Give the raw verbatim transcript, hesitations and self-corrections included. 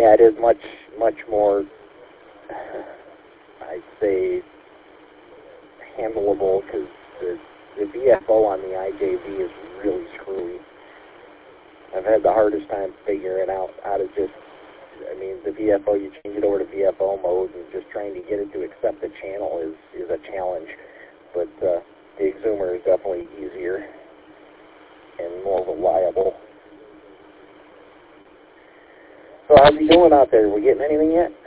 yeah, it is much, much more, I'd say, handleable, because the, the V F O on the I J V is really screwy. I've had the hardest time figuring out how to just, I mean, the V F O, you change it over to V F O mode, and just trying to get it to accept the channel is, is a challenge. But uh, the Exumer is definitely easier and more reliable. So how's he doing out there? We getting anything yet?